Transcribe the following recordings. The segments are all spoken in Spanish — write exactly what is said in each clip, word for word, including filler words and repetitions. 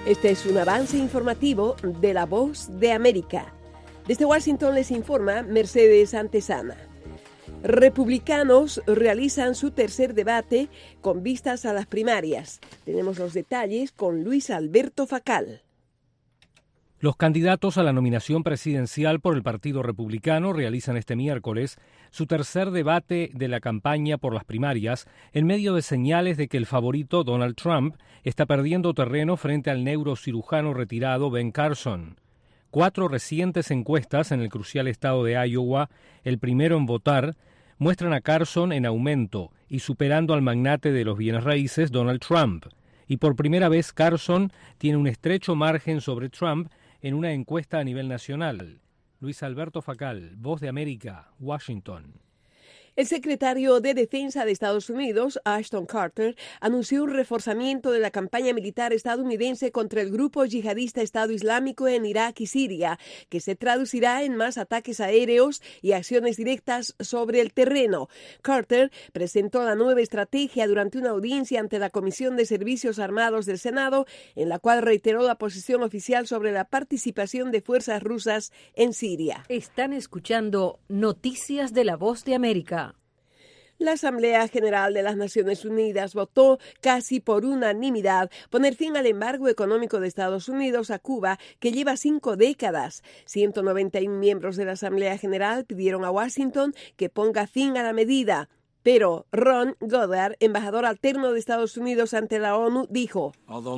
Este es un avance informativo de La Voz de América. Desde Washington les informa Mercedes Antesana. Republicanos realizan su tercer debate con vistas a las primarias. Tenemos los detalles con Luis Alberto Facal. Los candidatos a la nominación presidencial por el Partido Republicano realizan este miércoles su tercer debate de la campaña por las primarias en medio de señales de que el favorito Donald Trump está perdiendo terreno frente al neurocirujano retirado Ben Carson. Cuatro recientes encuestas en el crucial estado de Iowa, el primero en votar, muestran a Carson en aumento y superando al magnate de los bienes raíces Donald Trump. Y por primera vez Carson tiene un estrecho margen sobre Trump en una encuesta a nivel nacional. Luis Alberto Facal, Voz de América, Washington. El secretario de Defensa de Estados Unidos, Ashton Carter, anunció un reforzamiento de la campaña militar estadounidense contra el grupo yihadista Estado Islámico en Irak y Siria, que se traducirá en más ataques aéreos y acciones directas sobre el terreno. Carter presentó la nueva estrategia durante una audiencia ante la Comisión de Servicios Armados del Senado, en la cual reiteró la posición oficial sobre la participación de fuerzas rusas en Siria. Están escuchando Noticias de La Voz de América. La Asamblea General de las Naciones Unidas votó casi por unanimidad poner fin al embargo económico de Estados Unidos a Cuba, que lleva cinco décadas. ciento noventa y uno miembros de la Asamblea General pidieron a Washington que ponga fin a la medida. Pero Ron Goddard, embajador alterno de Estados Unidos ante la ONU, dijo: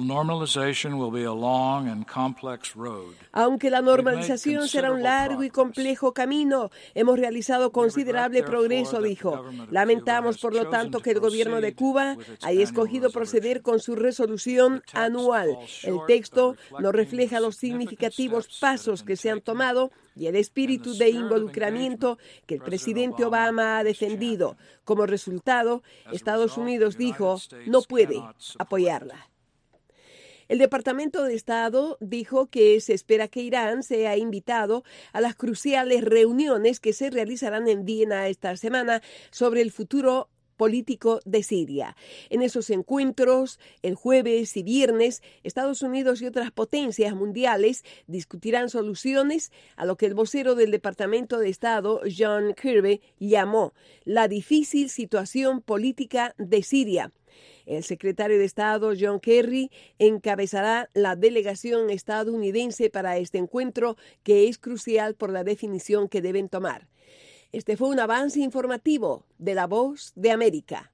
aunque la normalización será un largo y complejo camino, hemos realizado considerable progreso, dijo. Lamentamos, por lo tanto, que el gobierno de Cuba haya escogido proceder con su resolución anual. El texto no refleja los significativos pasos que se han tomado y el espíritu de involucramiento que el presidente Obama ha defendido. Como resultado, Estados Unidos dijo no puede apoyarla. El Departamento de Estado dijo que se espera que Irán sea invitado a las cruciales reuniones que se realizarán en Viena esta semana sobre el futuro político de Siria. En esos encuentros, el jueves y viernes, Estados Unidos y otras potencias mundiales discutirán soluciones a lo que el vocero del Departamento de Estado, John Kirby, llamó la difícil situación política de Siria. El secretario de Estado, John Kerry, encabezará la delegación estadounidense para este encuentro, que es crucial por la definición que deben tomar. Este fue un avance informativo de La Voz de América.